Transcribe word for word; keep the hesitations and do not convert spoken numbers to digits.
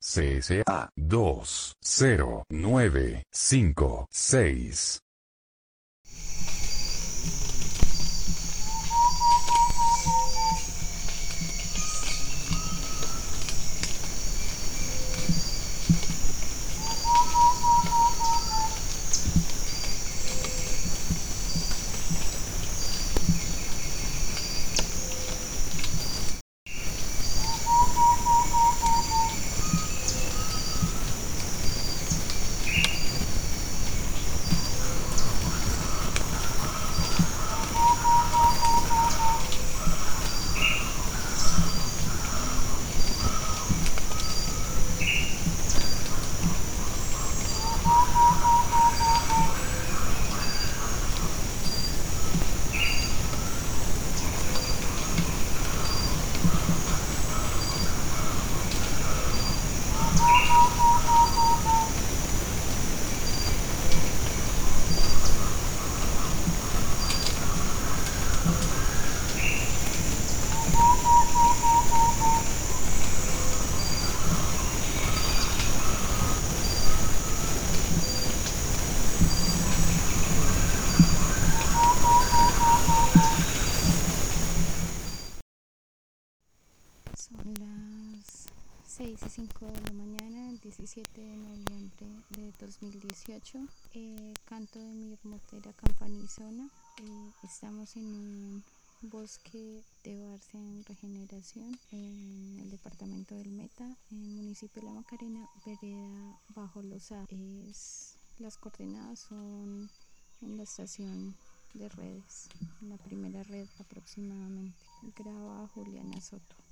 C S A dos cero nueve cinco seis. Son las seis y cinco de la mañana, el diecisiete de noviembre de dos mil dieciocho. Eh, canto de mi hermotera campanizona. Eh, estamos en un bosque de Barcia en regeneración en el departamento del Meta, en el municipio de La Macarena, vereda Bajo Lozada. Es, las coordenadas son en la estación de redes, en la primera red aproximadamente. Graba Juliana Soto.